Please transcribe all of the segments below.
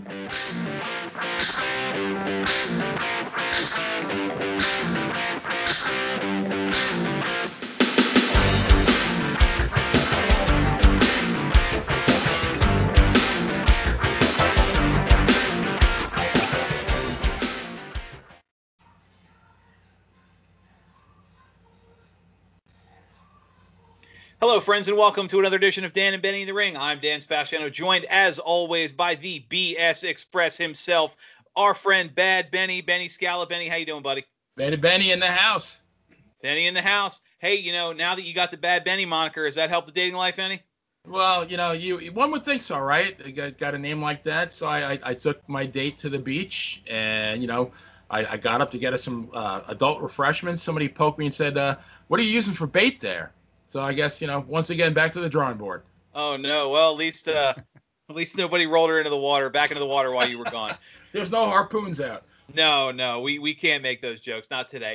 Hello, friends, and welcome to another edition of Dan and Benny in the Ring. I'm Dan Spaciano, joined as always by the BS Express himself, our friend Bad Benny, Benny Scala. Benny, how you doing, buddy? Benny in the house. Benny in the house. Hey, now that you got the Bad Benny moniker, has that helped the dating life any? Well, one would think so, right? Got a name like that, so I took my date to the beach, and I got up to get us some adult refreshments. Somebody poked me and said, "What are you using for bait there?" So I guess, once again, back to the drawing board. Oh, no. Well, at least nobody rolled her back into the water while you were gone. There's no harpoons out. No, we can't make those jokes. Not today.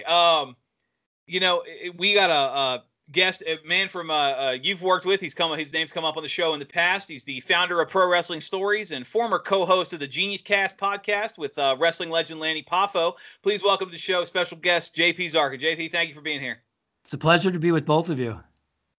We got a guest, a man from you've worked with. His name's come up on the show in the past. He's the founder of Pro Wrestling Stories and former co-host of the Genius Cast podcast with wrestling legend Lanny Poffo. Please welcome to the show special guest JP Zarka. JP, thank you for being here. It's a pleasure to be with both of you.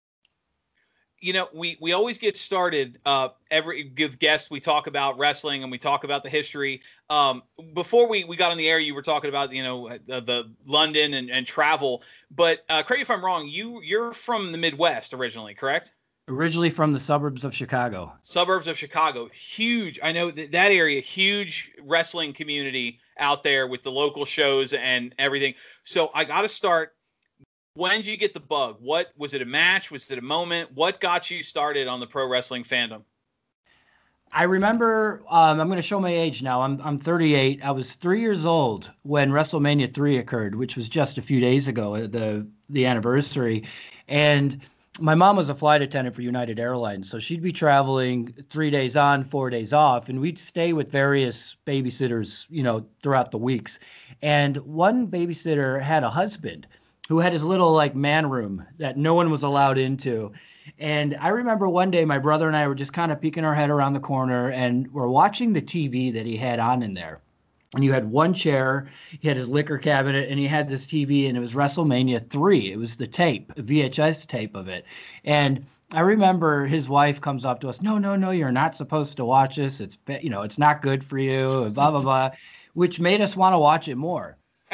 We always get started give guests. We talk about wrestling and we talk about the history. Before we got on the air, you were talking about the London and travel. But correct me if I'm wrong. You're from the Midwest originally, correct? Originally from the suburbs of Chicago. Suburbs of Chicago, huge. I know that area, huge wrestling community out there with the local shows and everything. So I got to start. When did you get the bug? What was it? A match? Was it a moment? What got you started on the pro wrestling fandom? I remember. I'm going to show my age now. I'm 38. I was 3 years old when WrestleMania 3 occurred, which was just a few days ago, the anniversary. And my mom was a flight attendant for United Airlines, so she'd be traveling 3 days on, 4 days off, and we'd stay with various babysitters, throughout the weeks. And one babysitter had a husband who had his little man room that no one was allowed into. And I remember one day my brother and I were just kind of peeking our head around the corner and we're watching the TV that he had on in there. And you had one chair, he had his liquor cabinet, and he had this TV, and it was WrestleMania 3. It was the tape, a VHS tape of it. And I remember his wife comes up to us, no, you're not supposed to watch this. It's, it's not good for you, and blah, blah, blah, which made us want to watch it more.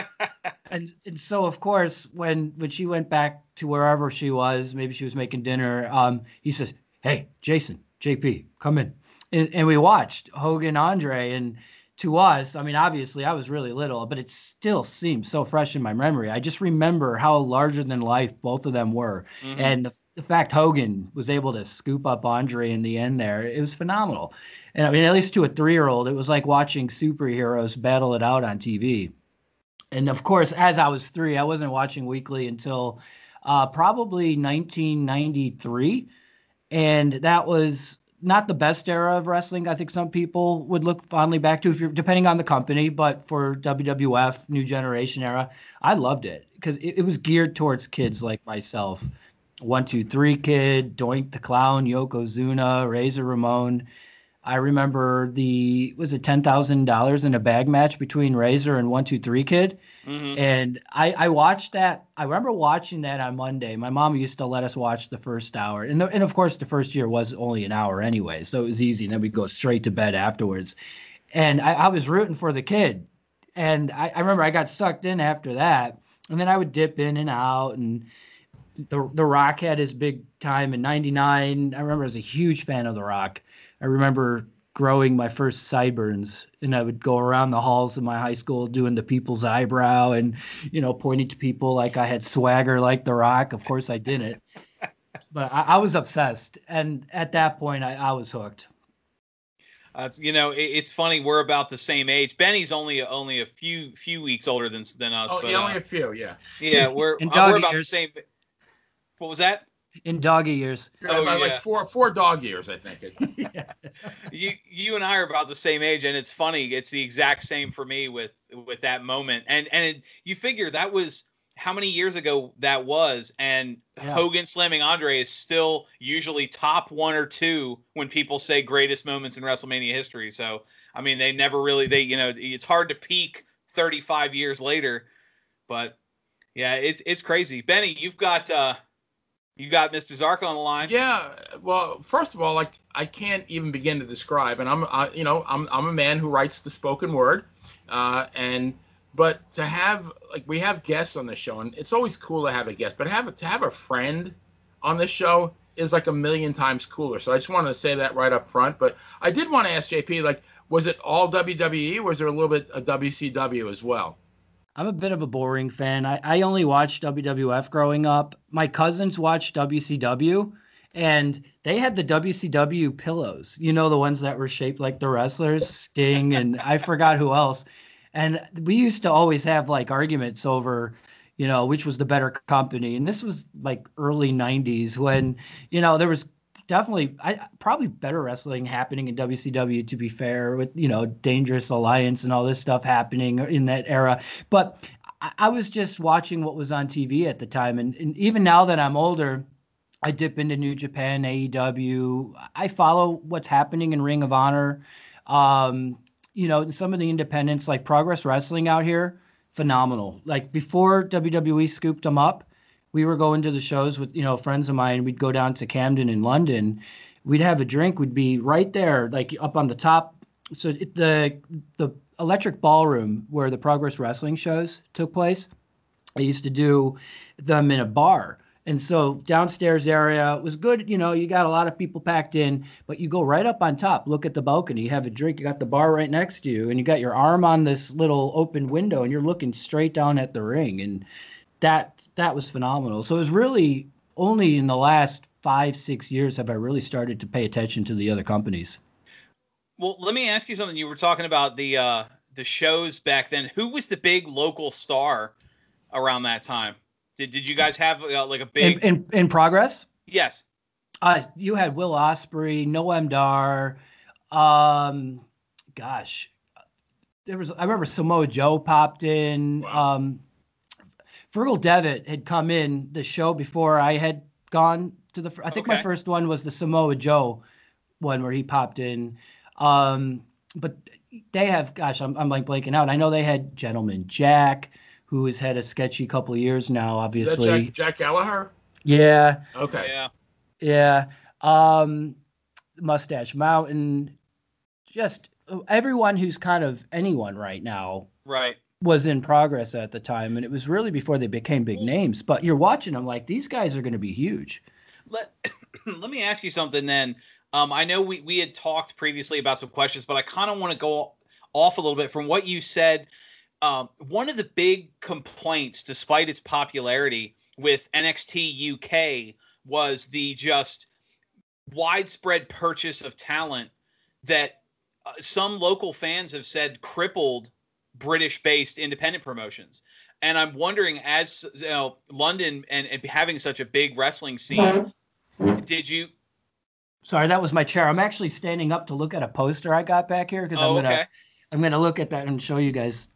And so, of course, when she went back to wherever she was, maybe she was making dinner, he says, "Hey, Jason, JP, come in." And we watched Hogan, Andre, and to us, I mean, obviously I was really little, but it still seems so fresh in my memory. I just remember how larger than life both of them were. Mm-hmm. And the fact Hogan was able to scoop up Andre in the end there, it was phenomenal. And I mean, at least to a 3-year-old, it was like watching superheroes battle it out on TV. And of course, as I was 3, I wasn't watching weekly until probably 1993. And that was not the best era of wrestling. I think some people would look fondly back to, depending on the company. But for WWF, New Generation era, I loved it because it was geared towards kids like myself. 1, 2, 3 Kid, Doink the Clown, Yokozuna, Razor Ramon. I remember was it $10,000 in a bag match between Razor and 1, 2, 3 Kid? Mm-hmm. And I watched that. I remember watching that on Monday. My mom used to let us watch the first hour. And of course, the first year was only an hour anyway, so it was easy. And then we'd go straight to bed afterwards. And I was rooting for the kid. And I remember I got sucked in after that. And then I would dip in and out. And The Rock had his big time in '99. I remember I was a huge fan of The Rock. I remember growing my first sideburns, and I would go around the halls of my high school doing the people's eyebrow and, pointing to people like I had swagger like The Rock. Of course I didn't, but I was obsessed. And at that point I was hooked. It's funny. We're about the same age. Benny's only a few weeks older than us. Oh, but, only a few. Yeah. Yeah. We're about the same. What was that? In doggy years. Like four dog years, I think. Yeah. You and I are about the same age, and it's funny. It's the exact same for me with that moment. And you figure that was how many years ago that was, and Hogan slamming Andre is still usually top 1 or 2 when people say greatest moments in WrestleMania history. So, I mean, they never really, it's hard to peak 35 years later, but yeah, it's crazy. Benny, you've got Mr. Zarko on the line. Yeah, well, first of all, like, I can't even begin to describe, and I'm a man who writes the spoken word, but to have, like, we have guests on the show, and it's always cool to have a guest, but to have a friend on this show is like a million times cooler. So I just wanted to say that right up front. But I did want to ask JP, like, was it all WWE, or was there a little bit of WCW as well? I'm a bit of a boring fan. I only watched WWF growing up. My cousins watched WCW, and they had the WCW pillows. You know, the ones that were shaped like the wrestlers, Sting, and I forgot who else. And we used to always have like arguments over, you know, which was the better company. And this was like early 90s when, you know, there was definitely probably better wrestling happening in WCW, to be fair, with, you know, Dangerous Alliance and all this stuff happening in that era. But I was just watching what was on TV at the time. And even now that I'm older, I dip into New Japan, AEW. I follow what's happening in Ring of Honor. You know, some of the independents like Progress Wrestling out here, phenomenal. Like before WWE scooped them up, we were going to the shows with, you know, friends of mine. We'd go down to Camden in London. We'd have a drink. We'd be right there, like up on the top. So the Electric Ballroom where the Progress Wrestling shows took place, I used to do them in a bar. And so downstairs area was good. You know, you got a lot of people packed in, but you go right up on top, look at the balcony, you have a drink, you got the bar right next to you, and you got your arm on this little open window, and you're looking straight down at the ring. And that was phenomenal. So it was really only in the last 5-6 years have I really started to pay attention to the other companies. Well, let me ask you something. You were talking about the shows back then. Who was the big local star around that time? Did you guys have like a big in Progress? Yes. You had Will Ospreay, Noam Dar. Gosh, I remember Samoa Joe popped in. Wow. Fergal Devitt had come in the show before I had gone to the. I think my first one was the Samoa Joe one where he popped in. But they have, gosh, I'm like blanking out. I know they had Gentleman Jack, who has had a sketchy couple of years now, obviously. Is that Jack Gallagher? Yeah. Okay. Yeah. Mustache Mountain. Just everyone who's kind of anyone right now. Right. Was in Progress at the time. And it was really before they became big names. But you're watching them like, these guys are going to be huge. Let me ask you something then. I know we had talked previously about some questions, but I kind of want to go off a little bit from what you said. One of the big complaints, despite its popularity with NXT UK, was the just widespread purchase of talent that some local fans have said crippled British-based independent promotions. And I'm wondering, as you know, London and having such a big wrestling scene, did you? Sorry, that was my chair. I'm actually standing up to look at a poster I got back here because I'm gonna look at that and show you guys.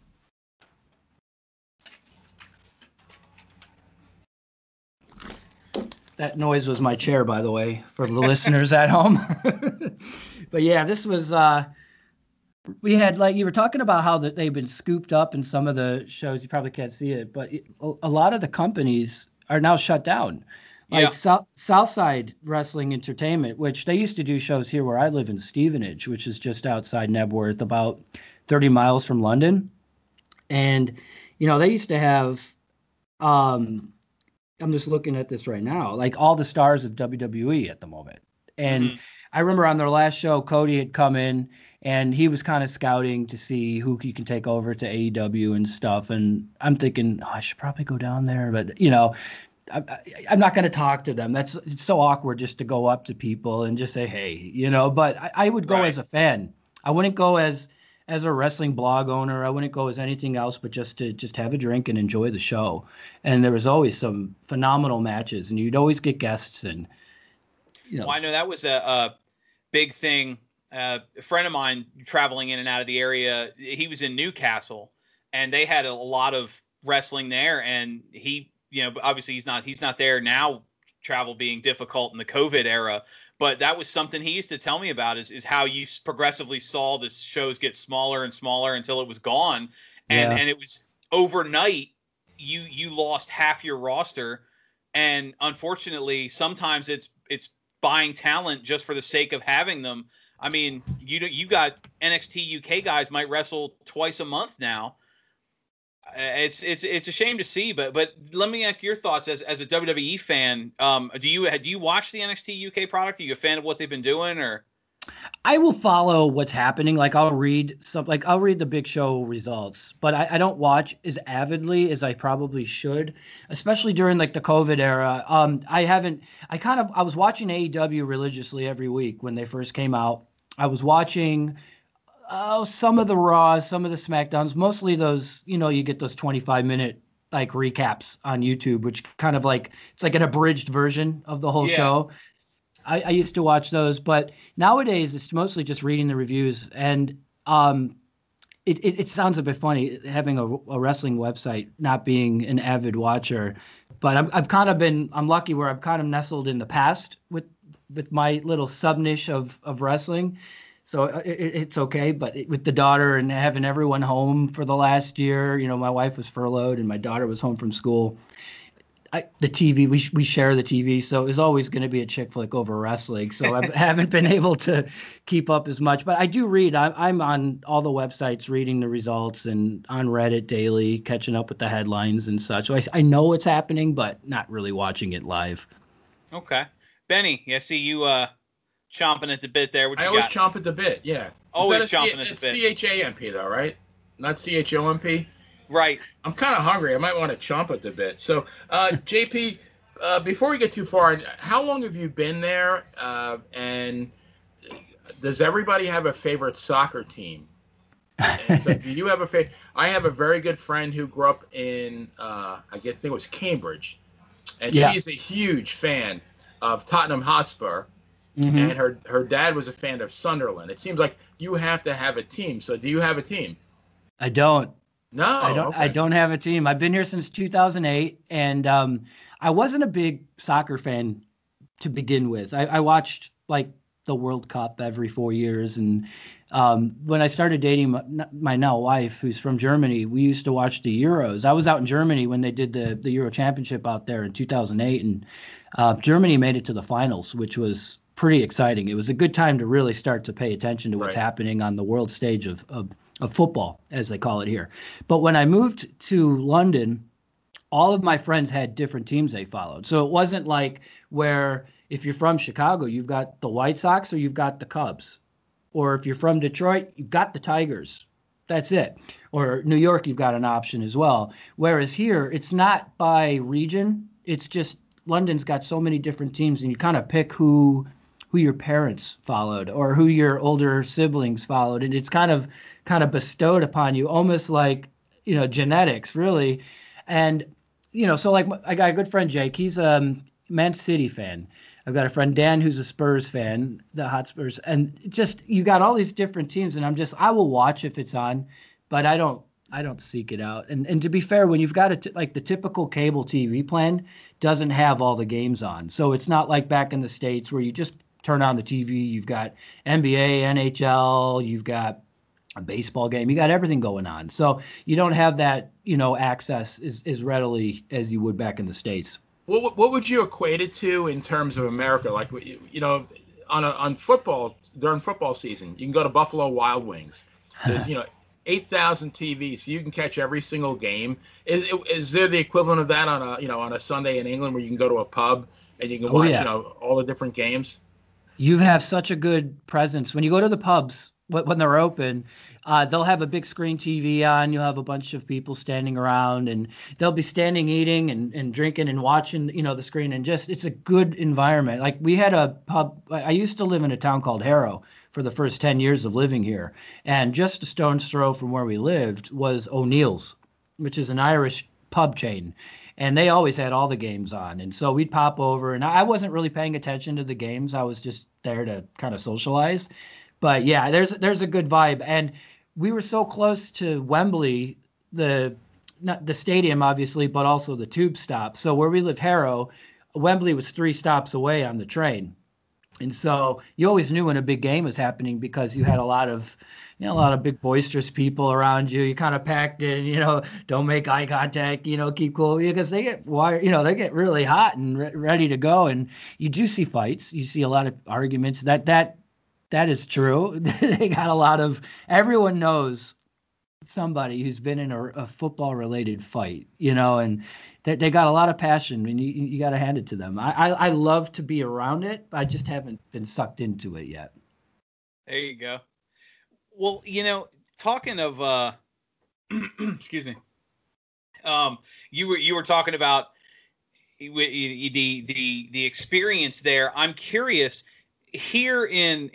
That noise was my chair, by the way, for the listeners at home. But yeah, this was, we had, like, you were talking about how that they've been scooped up in some of the shows. You probably can't see it, but a lot of the companies are now shut down. Like Southside Wrestling Entertainment, which they used to do shows here where I live in Stevenage, which is just outside Nebworth, about 30 miles from London. And, you know, they used to have, I'm just looking at this right now, like all the stars of WWE at the moment. And I remember on their last show, Cody had come in and he was kind of scouting to see who he can take over to AEW and stuff. And I'm thinking, I should probably go down there. But, you know, I'm not going to talk to them. It's so awkward just to go up to people and just say, hey, you know, but I would go as a fan. I wouldn't go as a wrestling blog owner. I wouldn't go as anything else, but just to have a drink and enjoy the show. And there was always some phenomenal matches and you'd always get guests. And, you know, well, I know that was a big thing. A friend of mine traveling in and out of the area, he was in Newcastle and they had a lot of wrestling there, and he, obviously he's not there now, travel being difficult in the COVID era, but that was something he used to tell me about is how you progressively saw the shows get smaller and smaller until it was gone. And it was overnight, you lost half your roster. And unfortunately, sometimes it's buying talent just for the sake of having them. I mean, you got NXT UK guys might wrestle twice a month now. It's a shame to see, but let me ask your thoughts as a WWE fan. Do you watch the NXT UK product? Are you a fan of what they've been doing, or? I will follow what's happening. Like I'll read the Big Show results, but I don't watch as avidly as I probably should, especially during like the COVID era. I was watching AEW religiously every week when they first came out. I was watching some of the Raws, some of the SmackDowns, mostly those, you get those 25-minute like recaps on YouTube, which kind of like, it's like an abridged version of the whole show. I used to watch those, but nowadays it's mostly just reading the reviews. And it sounds a bit funny having a wrestling website, not being an avid watcher, but I'm lucky where I've kind of nestled in the past with my little sub niche of wrestling. So it's okay. But with the daughter and having everyone home for the last year, my wife was furloughed and my daughter was home from school. The TV, we share the TV, so it's always going to be a chick flick over wrestling. So I haven't been able to keep up as much, but I do read. I'm on all the websites reading the results and on Reddit daily, catching up with the headlines and such. So I know what's happening, but not really watching it live. Okay. Benny, I see you chomping at the bit there. What you got? I always chomp at the bit, yeah. Always chomping at the bit. It's CHAMP though, right? Not CHOMP? Right. I'm kind of hungry. I might want to chomp at the bit. So, JP, before we get too far, how long have you been there? And does everybody have a favorite soccer team? So do you have a favorite? I have a very good friend who grew up in, I think it was Cambridge. And she's a huge fan of Tottenham Hotspur. Mm-hmm. And her dad was a fan of Sunderland. It seems like you have to have a team. So do you have a team? I don't. No, I don't. Okay. I don't have a team. I've been here since 2008, and I wasn't a big soccer fan to begin with. I watched like the World Cup every 4 years, and when I started dating my now wife, who's from Germany, we used to watch the Euros. I was out in Germany when they did the Euro Championship out there in 2008, and Germany made it to the finals, which was pretty exciting. It was a good time to really start to pay attention to what's happening on the world stage of football, as they call it here. But when I moved to London, all of my friends had different teams they followed. So it wasn't like where if you're from Chicago, you've got the White Sox or you've got the Cubs. Or if you're from Detroit, you've got the Tigers. That's it. Or New York, you've got an option as well. Whereas here, it's not by region. It's just London's got so many different teams, and you kind of pick who your parents followed or who your older siblings followed. And it's kind of bestowed upon you, almost like, genetics, really. And, so like I got a good friend, Jake, he's a Man City fan. I've got a friend, Dan, who's a Spurs fan, the Hotspurs. And just, you got all these different teams, and I will watch if it's on, but I don't seek it out. And to be fair, when you've got like the typical cable TV plan doesn't have all the games on. So it's not like back in the States where you just turn on the TV, you've got NBA, NHL, you've got a baseball game, you got everything going on. So you don't have that, access as readily as you would back in the States. What would you equate it to in terms of America? Like, on football, during football season, you can go to Buffalo Wild Wings. There's, 8,000 TVs, so you can catch every single game. Is there the equivalent of that on a Sunday in England where you can go to a pub and you can watch, all the different games? You have such a good presence. When you go to the pubs, when they're open, they'll have a big screen TV on. You'll have a bunch of people standing around, and they'll be standing, eating and drinking and watching, the screen. And just, it's a good environment. Like we had a pub. I used to live in a town called Harrow for the first 10 years of living here. And just a stone's throw from where we lived was O'Neill's, which is an Irish pub chain. And they always had all the games on. And so we'd pop over, and I wasn't really paying attention to the games. I was just there to kind of socialize. But yeah, there's a good vibe. And we were so close to Wembley, the not the stadium, obviously, but also the tube stop. So where we live, Harrow, Wembley was 3 stops away on the train. And so you always knew when a big game was happening because you had a lot of, a lot of big boisterous people around you. You kind of packed in, don't make eye contact, keep cool because they get wired, they get really hot and ready to go. And you do see fights. You see a lot of arguments. That is true. They got a lot of, everyone knows somebody who's been in a football related fight, and they got a lot of passion, and you got to hand it to them. I love to be around it. I just haven't been sucked into it yet. There you go. Well, talking of, excuse me. You were talking about the experience there. I'm curious here in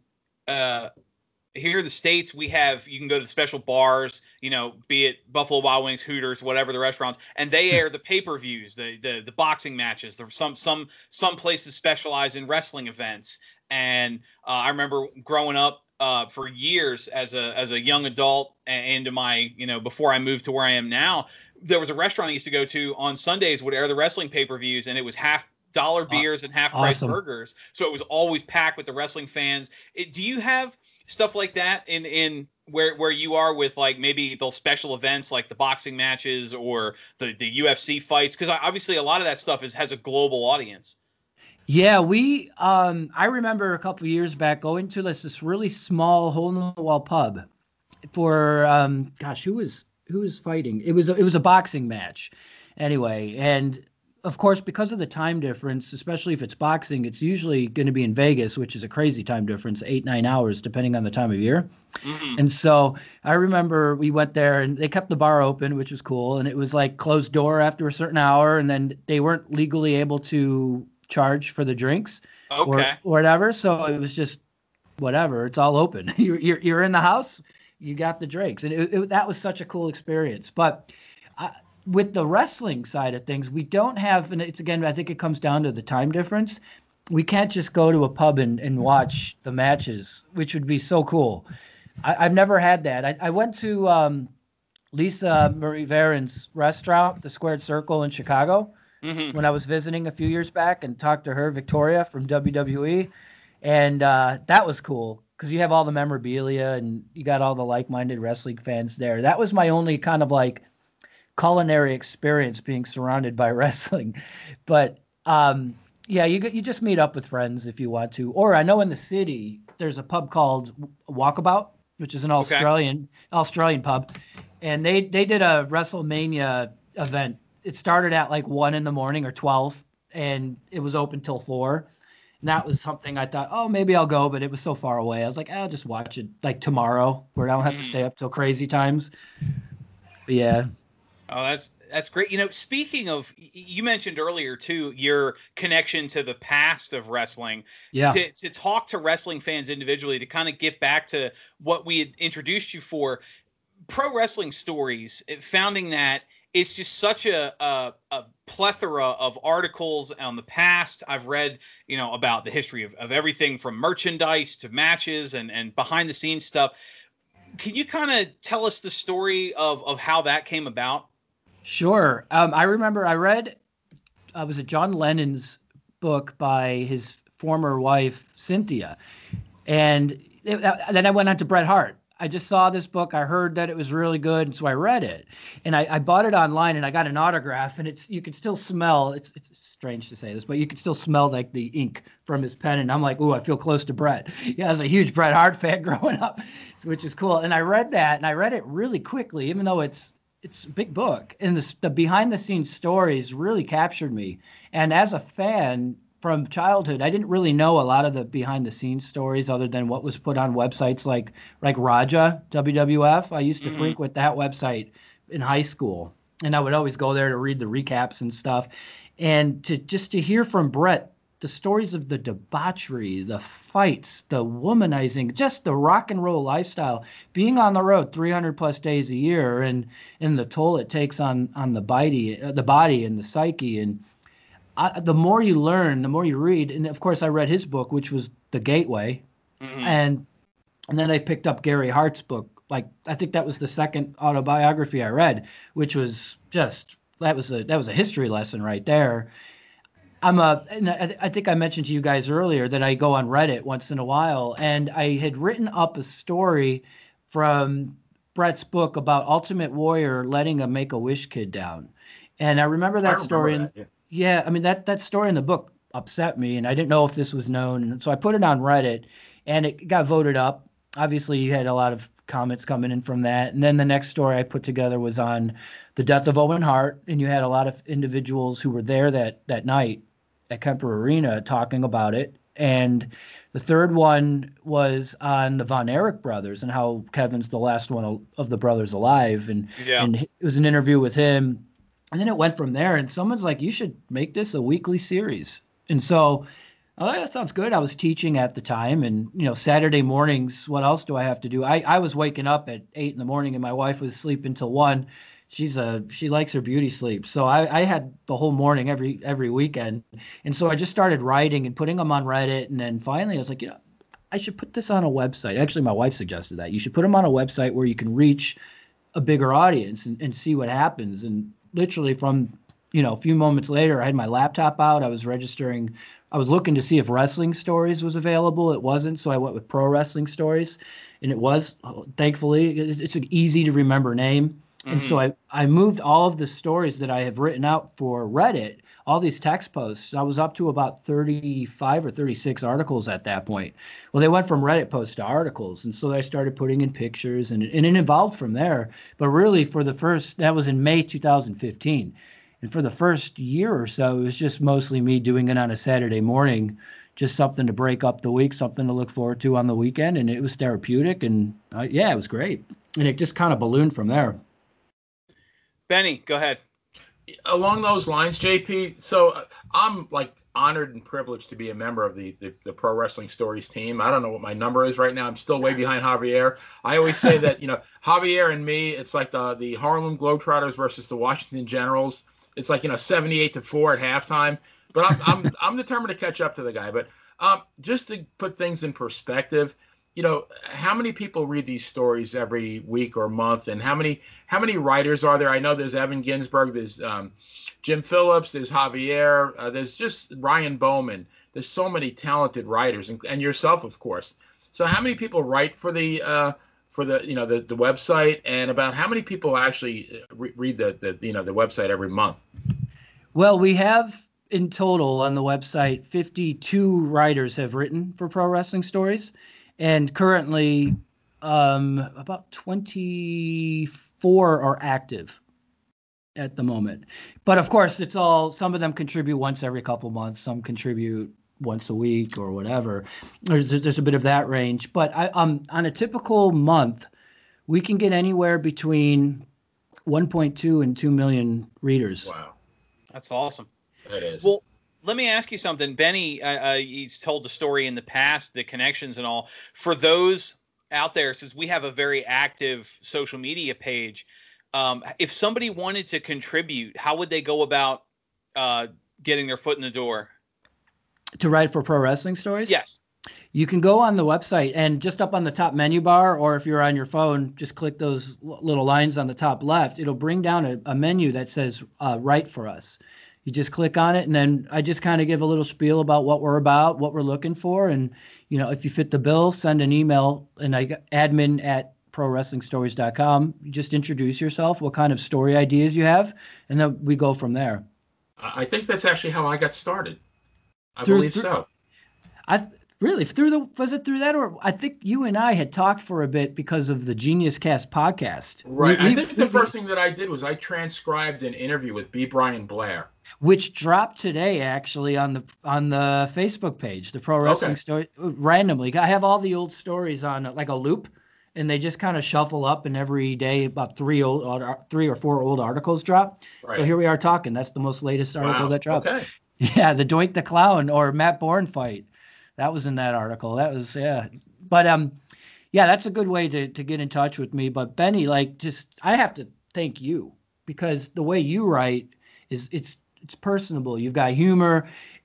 here in the States, you can go to the special bars, be it Buffalo Wild Wings, Hooters, whatever the restaurants, and they air the pay-per-views, the boxing matches. There's some places specialize in wrestling events. And I remember growing up for years as a young adult and into my, before I moved to where I am now, there was a restaurant I used to go to on Sundays would air the wrestling pay-per-views, and it was $half beers and half-price burgers. So it was always packed with the wrestling fans. Do you have stuff like that in where you are with like maybe those special events like the boxing matches or the UFC fights? Because obviously a lot of that stuff has a global audience. Yeah, I remember a couple of years back going to this really small hole-in-the-wall pub for who was fighting? It was a boxing match, anyway, and of course, because of the time difference, especially if it's boxing, it's usually going to be in Vegas, which is a crazy time difference, 8-9 hours, depending on the time of year. Mm-hmm. And so I remember we went there and they kept the bar open, which was cool. And it was like closed door after a certain hour. And then they weren't legally able to charge for the drinks or whatever. So it was just whatever. It's all open. You're in the house, you got the drinks. And that was such a cool experience. But with the wrestling side of things, we don't have, and it's again, I think it comes down to the time difference. We can't just go to a pub and watch the matches, which would be so cool. I've never had that. I went to Lisa Marie Varon's restaurant, the Squared Circle in Chicago, when I was visiting a few years back and talked to her, Victoria from WWE. And that was cool because you have all the memorabilia and you got all the like-minded wrestling fans there. That was my only kind of like culinary experience being surrounded by wrestling. But you just meet up with friends if you want to. Or I know in the city there's a pub called Walkabout, which is an Australian pub, and they did a WrestleMania event. It started at like 1 a.m. or 12, and it was open till 4. And that was something I thought, oh, maybe I'll go, but it was so far away. I was like, I'll just watch it like tomorrow, where I don't have to stay up till crazy times. But yeah. Oh, that's great. Speaking of, you mentioned earlier too, your connection to the past of wrestling. Yeah. To talk to wrestling fans individually, to kind of get back to what we had introduced you for, Pro Wrestling Stories, founding that, it's just such a plethora of articles on the past. I've read, about the history of everything from merchandise to matches and behind the scenes stuff. Can you kind of tell us the story of how that came about? Sure. I remember I read, was it John Lennon's book by his former wife, Cynthia. And then I went on to Bret Hart. I just saw this book. I heard that it was really good, and so I read it. And I bought it online, and I got an autograph, and you could still smell, it's strange to say this, but you could still smell like the ink from his pen. And I'm like, ooh, I feel close to Bret. Yeah, I was a huge Bret Hart fan growing up, which is cool. And I read that, and I read it really quickly, even though it's a big book. And the behind-the-scenes stories really captured me. And as a fan from childhood, I didn't really know a lot of the behind-the-scenes stories other than what was put on websites like Raja, WWF. I used to frequent that website in high school, and I would always go there to read the recaps and stuff. And to hear from Bret the stories of the debauchery, the fights, the womanizing, just the rock and roll lifestyle, being on the road 300 plus days a year, and the toll it takes on the body and the psyche. And the more you learn, the more you read. And of course, I read his book, which was The Gateway, and then I picked up Gary Hart's book, like I think that was the second autobiography I read, which was just that was a history lesson right there. And I think I mentioned to you guys earlier that I go on Reddit once in a while, and I had written up a story from Brett's book about Ultimate Warrior letting a Make-A-Wish kid down. And I remember that story. Yeah, I mean, that story in the book upset me, and I didn't know if this was known. And so I put it on Reddit, and it got voted up. Obviously, you had a lot of comments coming in from that. And then the next story I put together was on the death of Owen Hart, and you had a lot of individuals who were there that night at Kemper Arena talking about it. And the third one was on the Von Erich brothers and how Kevin's the last one of the brothers alive. And it was an interview with him. And then it went from there. And someone's like, you should make this a weekly series. And so, oh, that sounds good. I was teaching at the time. And, Saturday mornings, what else do I have to do? I was waking up at 8 a.m, and my wife was sleeping till 1. She likes her beauty sleep. So I had the whole morning every weekend. And so I just started writing and putting them on Reddit. And then finally I was like, I should put this on a website. Actually, my wife suggested that. You should put them on a website where you can reach a bigger audience and see what happens. And literally from, a few moments later, I had my laptop out. I was registering. I was looking to see if Wrestling Stories was available. It wasn't. So I went with Pro Wrestling Stories. And it was, thankfully, it's an easy to remember name. And so I moved all of the stories that I have written out for Reddit, all these text posts. I was up to about 35 or 36 articles at that point. Well, they went from Reddit posts to articles. And so I started putting in pictures, and it evolved from there. But really, that was in May 2015. And for the first year or so, it was just mostly me doing it on a Saturday morning, just something to break up the week, something to look forward to on the weekend. And it was therapeutic. And it was great. And it just kind of ballooned from there. Benny, go ahead. Along those lines, JP, so I'm honored and privileged to be a member of the Pro Wrestling Stories team. I don't know what my number is right now. I'm still way behind Javier. I always say that, Javier and me, it's like the Harlem Globetrotters versus the Washington Generals. It's like, 78-4 at halftime. But I'm determined to catch up to the guy. But just to put things in perspective, how many people read these stories every week or month, and how many writers are there? I know there's Evan Ginsberg, there's Jim Phillips, there's Javier, there's just Ryan Bowman. There's so many talented writers, and yourself, of course. So how many people write for the website, and about how many people actually read the website every month? Well, we have in total on the website 52 writers have written for Pro Wrestling Stories. And currently, about 24 are active at the moment. But of course, some of them contribute once every couple months. Some contribute once a week or whatever. There's a bit of that range. But on a typical month, we can get anywhere between 1.2 and 2 million readers. Wow. That's awesome. That is. Well, let me ask you something. Benny, he's told the story in the past, the connections and all. For those out there, since we have a very active social media page, if somebody wanted to contribute, how would they go about getting their foot in the door? To write for Pro Wrestling Stories? Yes. You can go on the website, and just up on the top menu bar, or if you're on your phone, just click those little lines on the top left. It'll bring down a menu that says Write for Us. You just click on it, and then I just kind of give a little spiel about what we're about, what we're looking for. And, if you fit the bill, send an email, and I got admin@prowrestlingstories.com. You just introduce yourself, what kind of story ideas you have, and then we go from there. I think that's actually how I got started. I believe so. Really, was it through that, or I think you and I had talked for a bit because of the Genius Cast podcast. Right. I think the first thing that I did was I transcribed an interview with B. Brian Blair, which dropped today actually on the Facebook page, the Pro Wrestling Story. Randomly, I have all the old stories on like a loop, and they just kind of shuffle up, and every day about 3 or 4 old articles drop. Right. So here we are talking. That's the most latest article that dropped. Okay. Yeah, the Doink the Clown or Matt Bourne fight. That was in that article. That was, yeah. But, that's a good way to get in touch with me. But Benny, I have to thank you, because the way you write it's personable. You've got humor.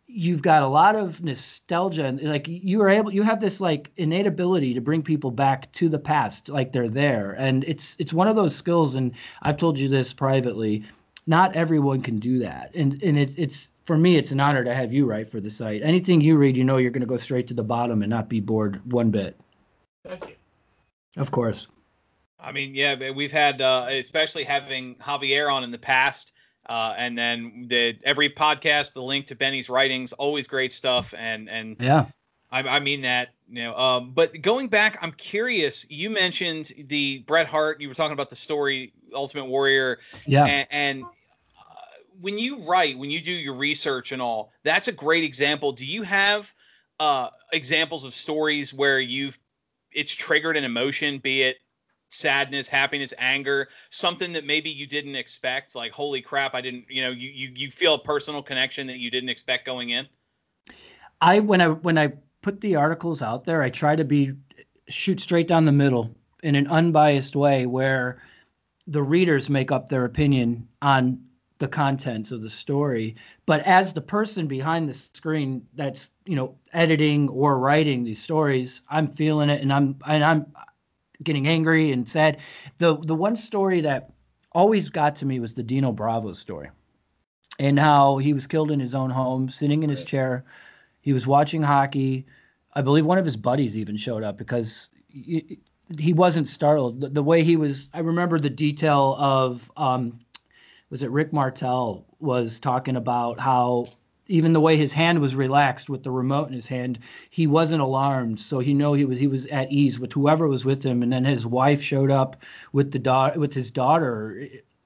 you've got a lot of nostalgia, and like you have this like innate ability to bring people back to the past, like they're there. And it's one of those skills, and I've told you this privately, not everyone can do that. And it's for me, it's an honor to have you write for the site. Anything you read, you're going to go straight to the bottom and not be bored one bit. Thank you. Of course. I mean, yeah, we've had, especially having Javier on in the past, and then every podcast, the link to Benny's writings, always great stuff. And yeah, I mean that, but going back, I'm curious, you mentioned the Bret Hart, you were talking about the story, Ultimate Warrior. Yeah. And when you write, when you do your research and all, that's a great example. Do you have examples of stories where it's triggered an emotion, be it sadness, happiness, anger, something that maybe you didn't expect, like, holy crap, I didn't, you feel a personal connection that you didn't expect going in? When I put the articles out there, I try to shoot straight down the middle in an unbiased way where the readers make up their opinion on the contents of the story. But as the person behind the screen that's, editing or writing these stories, I'm feeling it, and I'm getting angry and sad. The one story that always got to me was the Dino Bravo story, and how he was killed in his own home, sitting in his chair. He was watching hockey. I believe one of his buddies even showed up because he wasn't startled. The way he was, I remember the detail of, was it Rick Martel was talking about how even the way his hand was relaxed with the remote in his hand, he wasn't alarmed. So he was at ease with whoever was with him. And then his wife showed up with his daughter.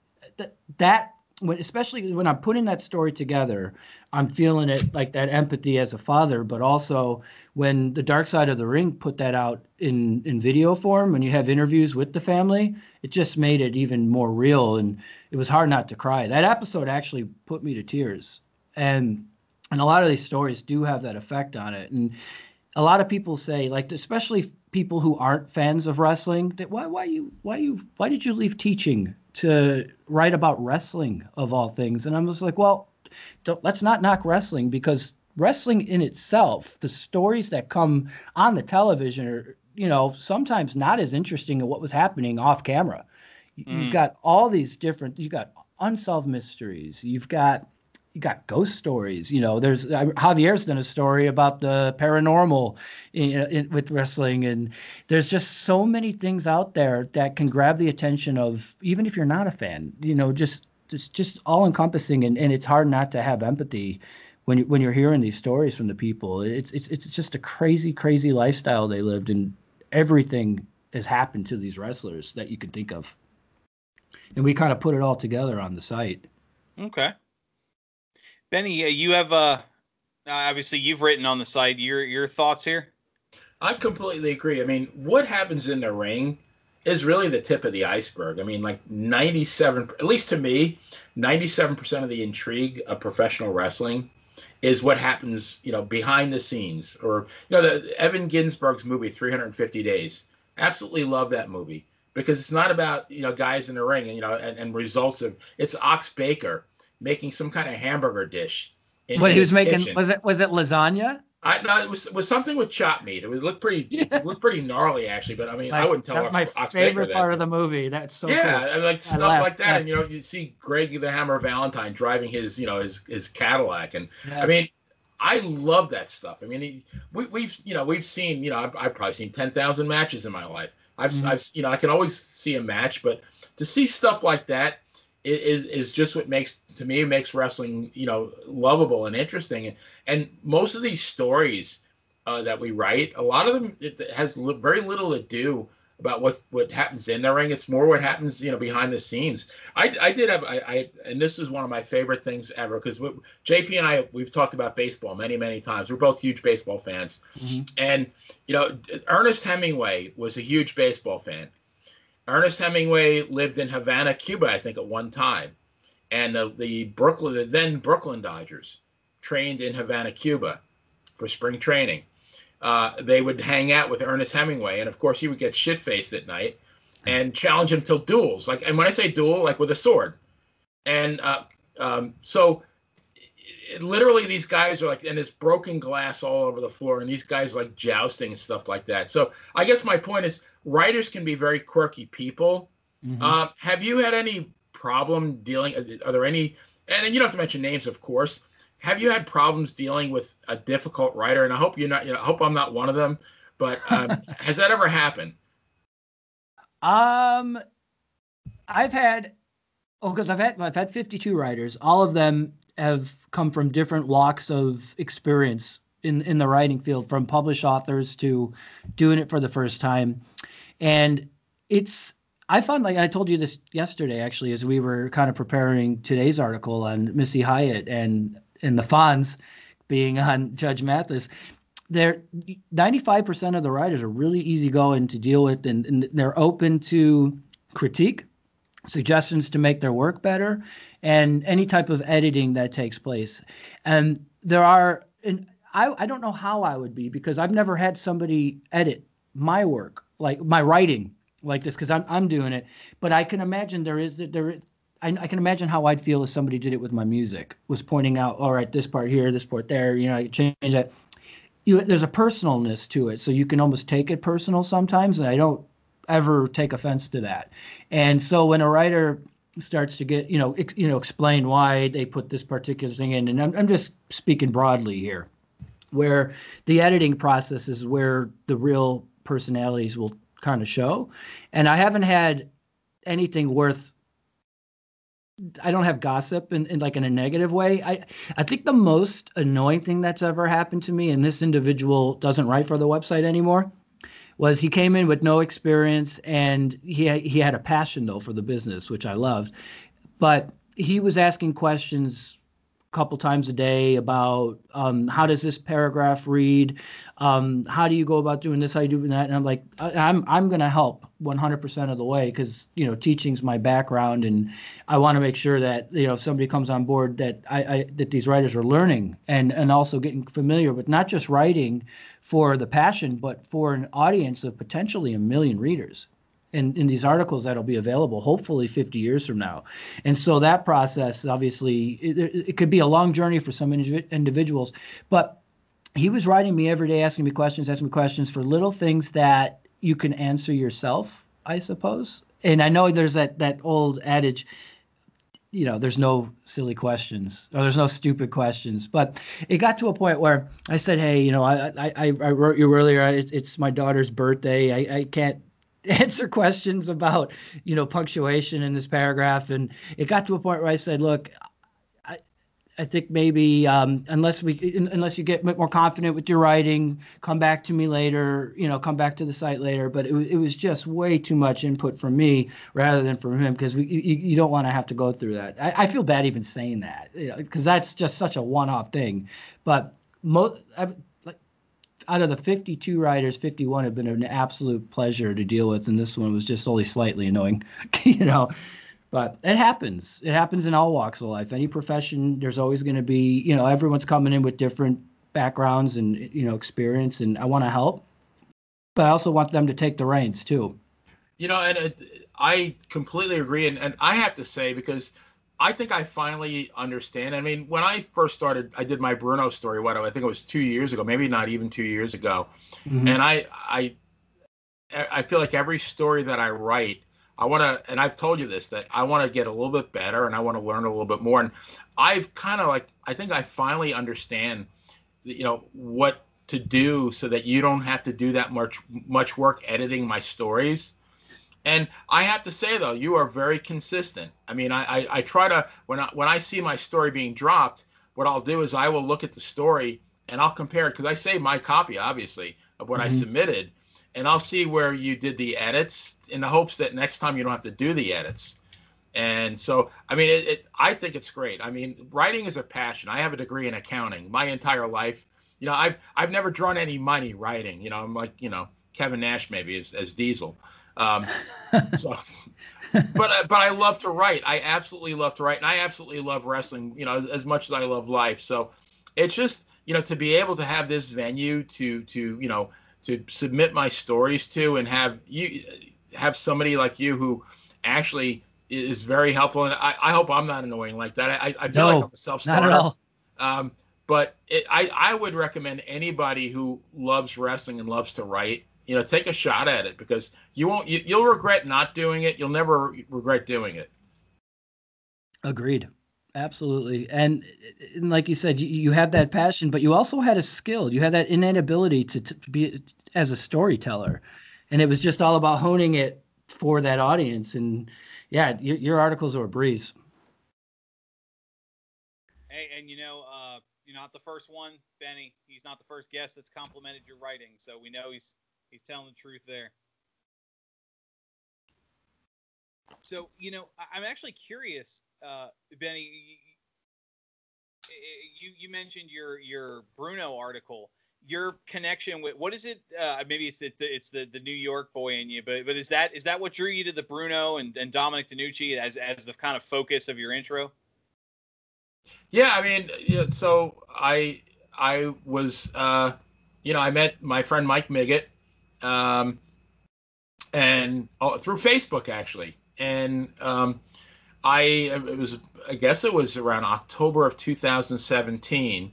Especially when I'm putting that story together, I'm feeling it, like that empathy as a father, but also when the Dark Side of the Ring put that out in video form, when you have interviews with the family, it just made it even more real, and it was hard not to cry. That episode actually put me to tears, and a lot of these stories do have that effect on it. And a lot of people say, like, especially people who aren't fans of wrestling, that why did you leave teaching to write about wrestling of all things? And I'm just like, well, let's not knock wrestling, because wrestling in itself, the stories that come on the television are, sometimes not as interesting as what was happening off camera. You've got all these you've got unsolved mysteries. You got ghost stories. There's Javier's done a story about the paranormal with wrestling, and there's just so many things out there that can grab the attention of, even if you're not a fan, just all encompassing, and it's hard not to have empathy when you're hearing these stories from the people. It's just a crazy lifestyle they lived, and everything has happened to these wrestlers that you can think of. And we kind of put it all together on the site. Okay. Benny, you have obviously you've written on the site. Your thoughts here? I completely agree. I mean, what happens in the ring is really the tip of the iceberg. I mean, like 97, at least to me, 97% of the intrigue of professional wrestling is what happens, behind the scenes. Or, the Evan Ginsberg's movie, 350 Days. Absolutely love that movie, because it's not about, guys in the ring and results of, it's Ox Baker making some kind of hamburger dish. What he was making, kitchen. was it lasagna? No, it was something with chopped meat. It would look pretty gnarly, actually. But I mean, I wouldn't tell. My favorite part of the movie. That's so cool. I mean, like stuff like that, and you see Greg the Hammer Valentine driving his his Cadillac, and I mean, I love that stuff. I mean, we've seen I've probably seen 10,000 matches in my life. I've I can always see a match, but to see stuff like that is just what makes wrestling lovable and interesting. And most of these stories that we write, a lot of them, it has very little to do about what happens in the ring. It's more what happens behind the scenes. I did have and this is one of my favorite things ever, because JP and we've talked about baseball many times. We're both huge baseball fans. And Ernest Hemingway was a huge baseball fan. Ernest Hemingway lived in Havana, Cuba, I think, at one time. And the then Brooklyn Dodgers trained in Havana, Cuba for spring training. They would hang out with Ernest Hemingway. And, of course, he would get shit-faced at night and challenge him to duels. And when I say duel, like with a sword. And so literally these guys are like, and there's broken glass all over the floor, and these guys like jousting and stuff like that. So I guess my point is, writers can be very quirky people. Mhm. Have you had any problem dealing? Are there any? And you don't have to mention names, of course. Have you had problems dealing with a difficult writer? And I hope you're not. I hope I'm not one of them. But has that ever happened? Um, I've had, because I've had 52 writers. All of them have come from different walks of experience in the writing field, from published authors to doing it for the first time. And I found, like I told you this yesterday, actually, as we were kind of preparing today's article on Missy Hyatt and the Fonz being on Judge Mathis. 95% of the writers are really easygoing to deal with, and they're open to critique, suggestions to make their work better, and any type of editing that takes place. And I don't know how I would be, because I've never had somebody edit my work, like my writing like this, because I'm doing it. But I can imagine I can imagine how I'd feel if somebody did it with my music, was pointing out, all right, this part here, this part there, I change that. There's a personalness to it, so you can almost take it personal sometimes, and I don't ever take offense to that. And so when a writer starts to get, explain why they put this particular thing in, and I'm just speaking broadly here, where the editing process is where the real personalities will kind of show. And I haven't had anything I don't have gossip in like in a negative way. I think the most annoying thing that's ever happened to me, and this individual doesn't write for the website anymore, was he came in with no experience, and he had a passion though for the business, which I loved. But he was asking questions couple times a day about how does this paragraph read, how do you go about doing this, how you doing that, and I'm like, I'm going to help 100% of the way, because teaching's my background, and I want to make sure that if somebody comes on board, that that these writers are learning and also getting familiar with not just writing for the passion, but for an audience of potentially 1 million readers in these articles that'll be available hopefully 50 years from now. And so that process, obviously, it could be a long journey for some individuals, but he was writing me every day, asking me questions for little things that you can answer yourself, I suppose. And I know there's that old adage, there's no silly questions, or there's no stupid questions. But it got to a point where I said, hey, I wrote you earlier, it's my daughter's birthday. I can't answer questions about, punctuation in this paragraph. And it got to a point where I said, look, I think maybe unless you get more confident with your writing, come back to me later, come back to the site later. But it was just way too much input from me rather than from him, because you don't want to have to go through that. I feel bad even saying that, because that's just such a one-off thing. But out of the 52 writers, 51 have been an absolute pleasure to deal with, and this one was just only slightly annoying, But it happens. It happens in all walks of life. Any profession, there's always going to be, everyone's coming in with different backgrounds and, experience, and I want to help. But I also want them to take the reins, too. And I completely agree. And I have to say, because I think I finally understand. I mean, when I first started, I did my Bruno story, I think it was 2 years ago, maybe not even 2 years ago. Mm-hmm. And I feel like every story that I write, I want to, and I've told you this, that I want to get a little bit better, and I want to learn a little bit more. And I've kind of I think I finally understand, what to do so that you don't have to do that much work editing my stories. And I have to say, though, you are very consistent. I mean, I try to, when I see my story being dropped, what I'll do is I will look at the story and I'll compare it, because I save my copy, obviously, of what I submitted, and I'll see where you did the edits in the hopes that next time you don't have to do the edits. And so, I mean, I think it's great. I mean, writing is a passion. I have a degree in accounting my entire life. I've never drawn any money writing. I'm like, Kevin Nash maybe as Diesel. So, but I love to write. I absolutely love to write, and I absolutely love wrestling, as much as I love life. So it's just, to be able to have this venue to submit my stories to, and have somebody like you who actually is very helpful. And I hope I'm not annoying like that. I feel like I'm a self-starter. Not at all. But I would recommend anybody who loves wrestling and loves to write, take a shot at it, because you'll regret not doing it. You'll never regret doing it. Agreed. Absolutely. And like you said, you had that passion, but you also had a skill. You had that innate ability to be as a storyteller. And it was just all about honing it for that audience. And yeah, your articles are a breeze. Hey, and you're not the first one, Benny. He's not the first guest that's complimented your writing. So we know he's telling the truth there. So, I'm actually curious, Benny, you mentioned your Bruno article, your connection with, what is it? Maybe it's the New York boy in you, but is that what drew you to the Bruno and Dominic DeNucci as the kind of focus of your intro? Yeah, I mean, so I was, I met my friend Mike Miggett, and through Facebook actually. And I guess it was around October of 2017.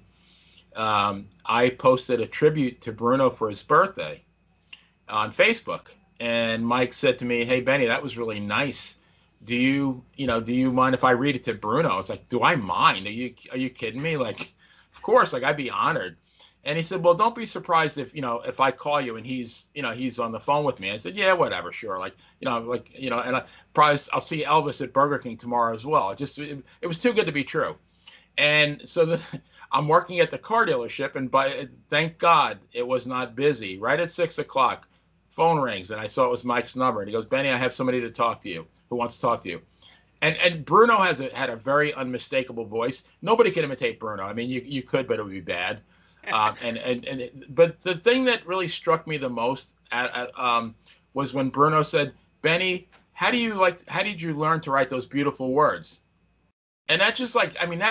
I posted a tribute to Bruno for his birthday on Facebook, and Mike said to me, "Hey Benny, that was really nice. Do you mind if I read it to Bruno?" It's like, do I mind? Are you kidding me? Like, of course, like I'd be honored. And he said, "Well, don't be surprised if I call you and he's on the phone with me." I said, "Yeah, whatever, sure." And I'll see Elvis at Burger King tomorrow as well. It was too good to be true. And so I'm working at the car dealership, and thank God it was not busy. Right at 6:00, phone rings, and I saw it was Mike's number, and he goes, "Benny, I have somebody to talk to you who wants to talk to you." And Bruno had a very unmistakable voice. Nobody can imitate Bruno. I mean, you could, but it would be bad. But the thing that really struck me the most was when Bruno said, "Benny, how did you learn to write those beautiful words?" And that just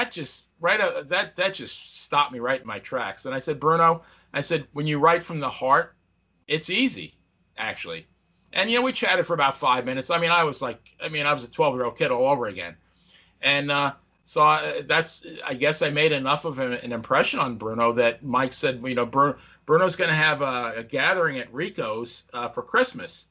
that just stopped me right in my tracks. And I said, "Bruno, when you write from the heart, it's easy, actually." And we chatted for about 5 minutes. I was a 12-year-old kid all over again. And so I guess I made enough of an impression on Bruno that Mike said, Bruno's going to have a gathering at Rico's for Christmas,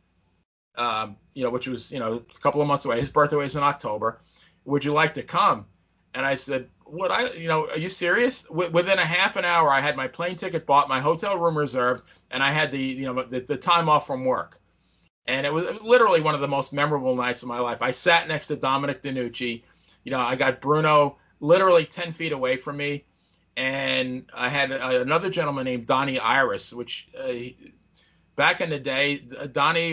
which was, a couple of months away. His birthday was in October. Would you like to come? And I said, are you serious? Within a half an hour, I had my plane ticket bought, my hotel room reserved, and I had the time off from work. And it was literally one of the most memorable nights of my life. I sat next to Dominic DeNucci. I got Bruno literally 10 feet away from me. And I had another gentleman named Donnie Iris, which back in the day, Donnie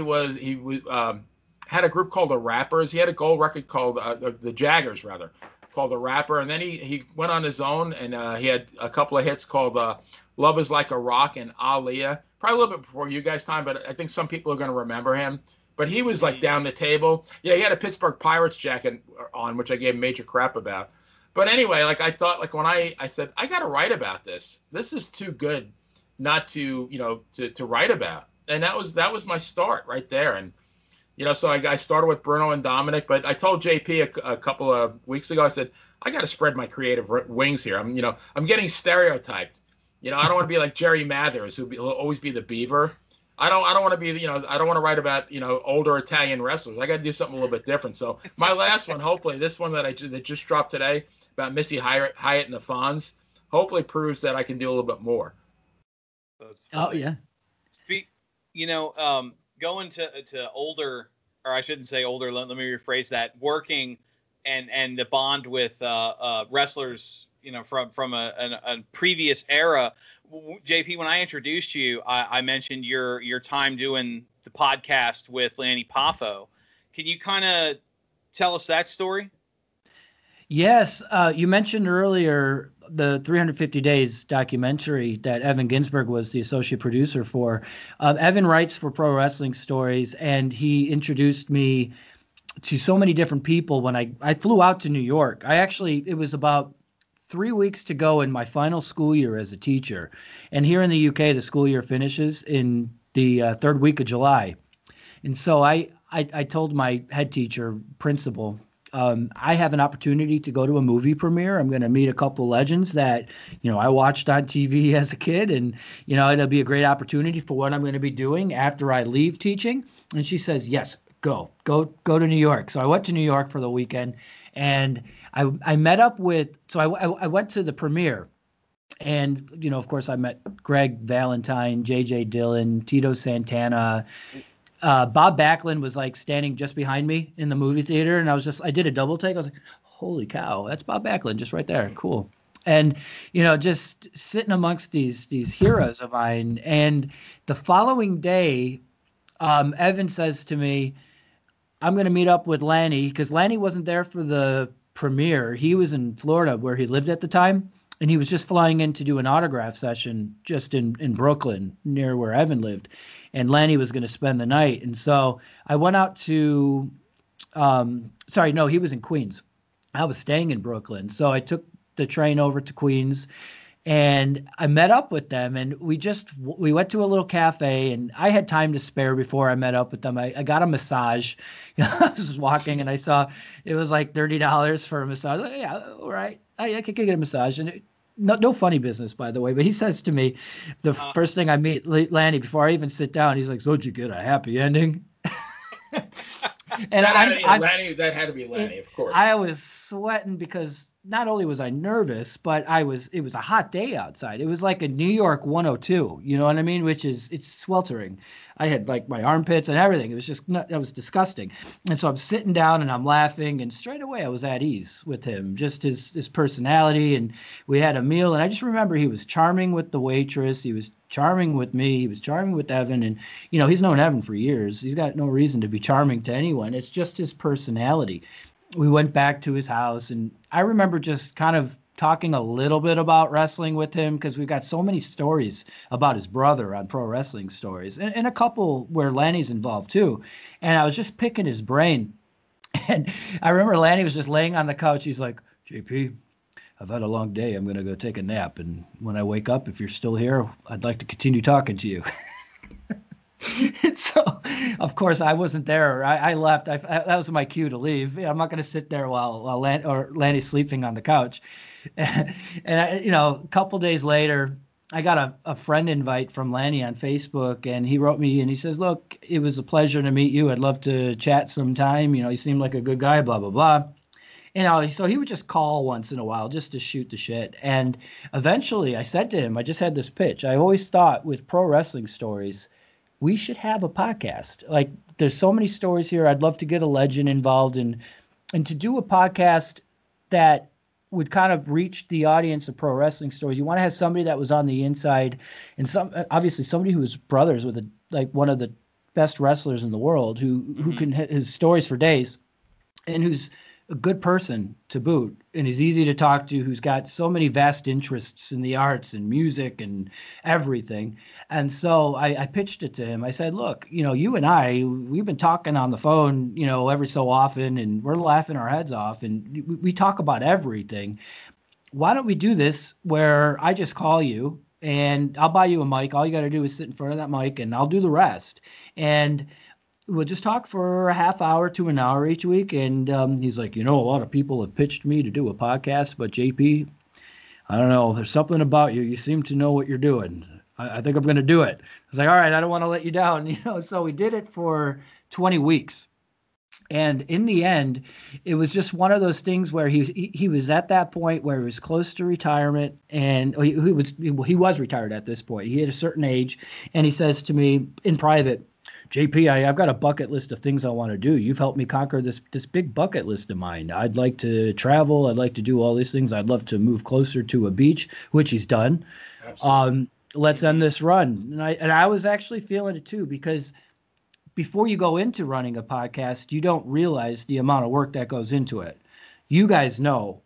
had a group called the Rappers. He had a gold record called the Jaggers, rather, called the Rapper. And then he went on his own, and he had a couple of hits called Love Is Like a Rock and Aaliyah. Probably a little bit before you guys' time, but I think some people are going to remember him. But he was like down the table. Yeah, he had a Pittsburgh Pirates jacket on, which I gave major crap about. But anyway, I thought, when I said, I got to write about this. This is too good not to, to write about. And that was my start right there. And, so I started with Bruno and Dominic. But I told JP a couple of weeks ago, I said, I got to spread my creative wings here. I'm getting stereotyped. I don't want to be like Jerry Mathers, who'll always be the beaver. I don't want to be, I don't want to write about, older Italian wrestlers. I got to do something a little bit different. So my last one, hopefully, this one that just dropped today about Missy Hyatt and the Fonz, hopefully proves that I can do a little bit more. Oh yeah. Going to older, or I shouldn't say older. Let me rephrase that. Working and the bond with wrestlers, from a previous era. JP, when I introduced you, I mentioned your time doing the podcast with Lanny Poffo. Can you kind of tell us that story? Yes. You mentioned earlier the 350 Days documentary that Evan Ginsberg was the associate producer for. Evan writes for Pro Wrestling Stories, and he introduced me to so many different people when I flew out to New York. It was about 3 weeks to go in my final school year as a teacher. And here in the UK, the school year finishes in the third week of July. And so I told my head teacher, principal, I have an opportunity to go to a movie premiere. I'm going to meet a couple legends that, I watched on TV as a kid, and, it'll be a great opportunity for what I'm going to be doing after I leave teaching. And she says, yes, go to New York. So I went to New York for the weekend, and I met up with, so I went to the premiere. And, of course, I met Greg Valentine, J.J. Dillon, Tito Santana. Bob Backlund was like standing just behind me in the movie theater. And I did a double take. I was like, holy cow, that's Bob Backlund just right there. Cool. And, just sitting amongst these heroes of mine. And the following day, Evan says to me, I'm going to meet up with Lanny, because Lanny wasn't there for the premiere. He was in Florida where he lived at the time. And he was just flying in to do an autograph session just in Brooklyn, near where Evan lived. And Lanny was going to spend the night. And so I went out to, he was in Queens. I was staying in Brooklyn. So I took the train over to Queens, and I met up with them. And we went to a little cafe, and I had time to spare before I met up with them. I got a massage. I was walking, and I saw it was like $30 for a massage. Like, yeah, all right. I could get a massage. And no funny business, by the way. But he says to me, the first thing I meet Lanny, before I even sit down, he's like, so did you get a happy ending? And Lanny, that had to be Lanny, of course. I was sweating because not only was I nervous, but it was a hot day outside. It was like a New York 102, you know what I mean? It's sweltering. I had like my armpits and everything. It was that was disgusting. And so I'm sitting down and I'm laughing, and straight away I was at ease with him, just his personality. And we had a meal, and I just remember he was charming with the waitress. He was charming with me. He was charming with Evan. And, he's known Evan for years. He's got no reason to be charming to anyone. It's just his personality. We went back to his house, and I remember just kind of talking a little bit about wrestling with him, because we've got so many stories about his brother on Pro Wrestling Stories, and a couple where Lanny's involved too. And I was just picking his brain. And I remember Lanny was just laying on the couch. He's like, JP, I've had a long day. I'm going to go take a nap. And when I wake up, if you're still here, I'd like to continue talking to you. So, of course, I wasn't there. I left. That was my cue to leave. I'm not going to sit there while Lanny's sleeping on the couch. And a couple days later, I got a friend invite from Lanny on Facebook, and he wrote me and he says, look, it was a pleasure to meet you. I'd love to chat sometime. He seemed like a good guy, blah, blah, blah. So he would just call once in a while just to shoot the shit. And eventually I said to him, I just had this pitch. I always thought with Pro Wrestling Stories, we should have a podcast. Like, there's so many stories here. I'd love to get a legend involved and to do a podcast that would kind of reach the audience of Pro Wrestling Stories. You want to have somebody that was on the inside, and obviously somebody who was brothers with one of the best wrestlers in the world who can hit his stories for days, and who's a good person to boot, and he's easy to talk to, who's got so many vast interests in the arts and music and everything. And so I pitched it to him. I said, look, you and we've been talking on the phone, every so often, and we're laughing our heads off, and we talk about everything. Why don't we do this where I just call you and I'll buy you a mic. All you got to do is sit in front of that mic, and I'll do the rest. And we'll just talk for a half hour to an hour each week. And he's like, a lot of people have pitched me to do a podcast, but JP, I don't know. There's something about you. You seem to know what you're doing. I think I'm going to do it. I was like, all right, I don't want to let you down. So we did it for 20 weeks. And in the end, it was just one of those things where he was at that point where he was close to retirement, and he was retired at this point. He had a certain age, and he says to me in private, JP, I've got a bucket list of things I want to do. You've helped me conquer this big bucket list of mine. I'd like to travel. I'd like to do all these things. I'd love to move closer to a beach, which he's done. Let's end this run. And I was actually feeling it too, because before you go into running a podcast, you don't realize the amount of work that goes into it. You guys know.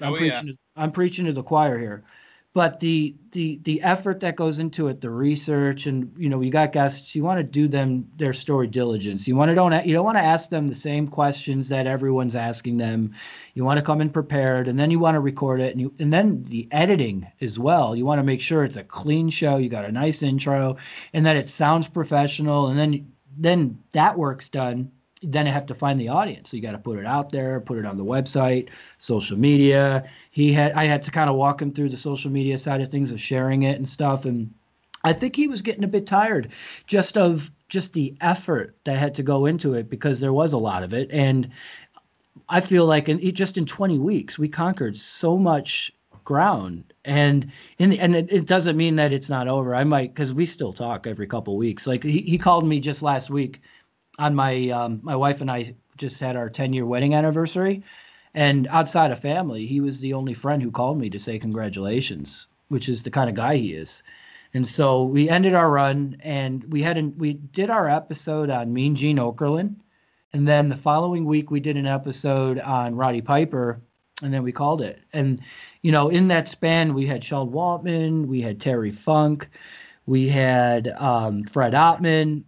I'm preaching to the choir here. But the effort that goes into it, the research, and you got guests, you want to do their story diligence. You don't want to ask them the same questions that everyone's asking them. You want to come in prepared, and then you want to record it, and then the editing as well. You want to make sure it's a clean show. You got a nice intro, and that it sounds professional, and then that work's done. then I have to find the audience. So you got to put it out there, put it on the website, social media. I had to kind of walk him through the social media side of things, of sharing it and stuff. And I think he was getting a bit tired just the effort that had to go into it, because there was a lot of it. And I feel like just in 20 weeks, we conquered so much ground. And it doesn't mean that it's not over. I might, because we still talk every couple of weeks. Like he called me just last week on my wife and I just had our 10-year wedding anniversary. And outside of family, he was the only friend who called me to say congratulations, which is the kind of guy he is. And so we ended our run, and we did our episode on Mean Gene Okerlund. And then the following week, we did an episode on Roddy Piper, and then we called it. And, in that span, we had Sean Waltman, we had Terry Funk, we had Fred Ottman.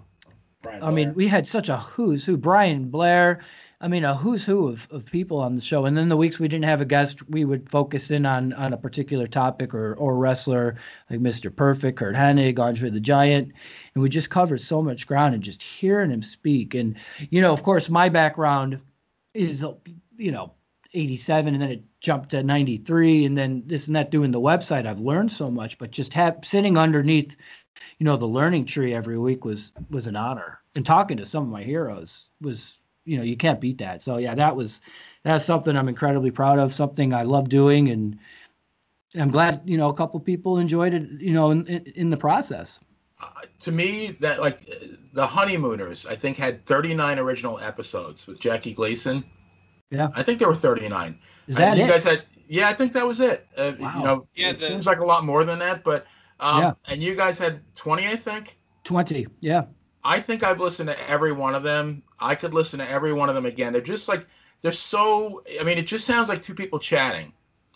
We had such a who's who, Brian Blair. A who's who of people on the show. And then the weeks we didn't have a guest, we would focus in on a particular topic or wrestler, like Mr. Perfect, Kurt Hennig, Andre the Giant. And we just covered so much ground, and just hearing him speak. And, of course, my background is, 87, and then it jumped to 93, and then this and that, doing the website. I've learned so much, but just sitting underneath, the learning tree every week was an honor. And talking to some of my heroes was, you can't beat that. So yeah, that's something I'm incredibly proud of, something I love doing. And I'm glad, a couple people enjoyed it, in the process. To me, that the Honeymooners, I think, had 39 original episodes with Jackie Gleason. Yeah. I think there were 39. Is that it? You guys had, yeah, I think that was it. Wow. It seems like a lot more than that, but, and you guys had 20, I think? 20. Yeah. I think I've listened to every one of them. I could listen to every one of them again. They're just it just sounds like two people chatting.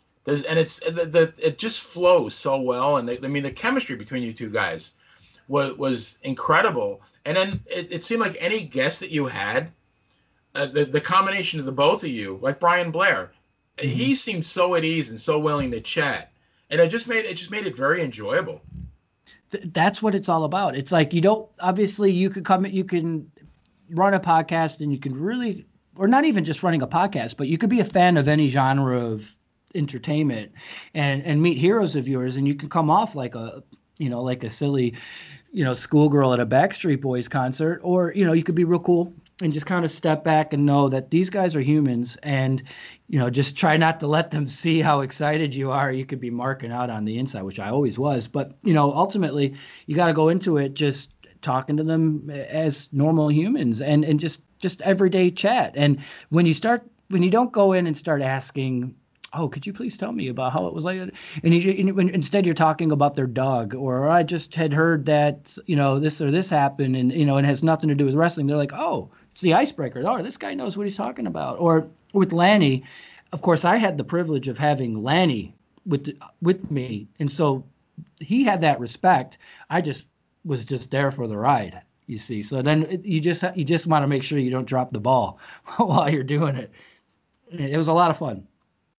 It just flows so well. And the chemistry between you two guys was incredible. And then it seemed like any guest that you had, the combination of the both of you, like Brian Blair, he seemed so at ease and so willing to chat. And it just made it very enjoyable. That's what it's all about. It's like, obviously you can run a podcast, and you can really, or not even just running a podcast, but you could be a fan of any genre of entertainment and meet heroes of yours, and you can come off like a silly, schoolgirl at a Backstreet Boys concert, or, you could be real cool and just kind of step back and know that these guys are humans, and, just try not to let them see how excited you are. You could be marking out on the inside, which I always was. But, ultimately, you got to go into it just talking to them as normal humans and just everyday chat. And when you don't go in and start asking, oh, could you please tell me about how it was like? And instead you're talking about their dog, or I just had heard that, this or this happened, and, it has nothing to do with wrestling. They're like, oh, it's the icebreaker. Oh, this guy knows what he's talking about. Or with Lanny, of course, I had the privilege of having Lanny with me. And so he had that respect. I just was just there for the ride, you see. So then you just want to make sure you don't drop the ball while you're doing it. It was a lot of fun.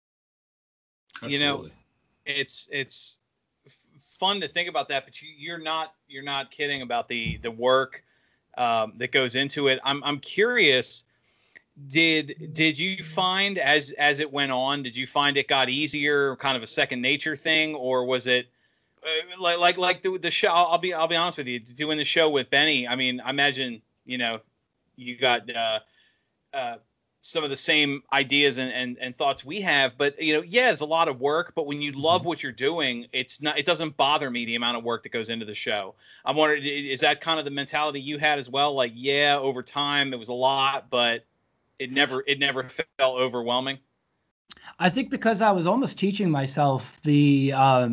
Absolutely. It's fun to think about that, but you're not kidding about the work that goes into it. I'm curious. Did you find as it went on, did you find it got easier, kind of a second nature thing, or was it like the show? I'll be honest with you, doing the show with Benny. I mean, I imagine you got some of the same ideas and thoughts we have, but it's a lot of work, but when you love what you're doing, it doesn't bother me the amount of work that goes into the show. I'm wondering, is that kind of the mentality you had as well? Like, yeah, over time it was a lot, but it never felt overwhelming. I think because I was almost teaching myself the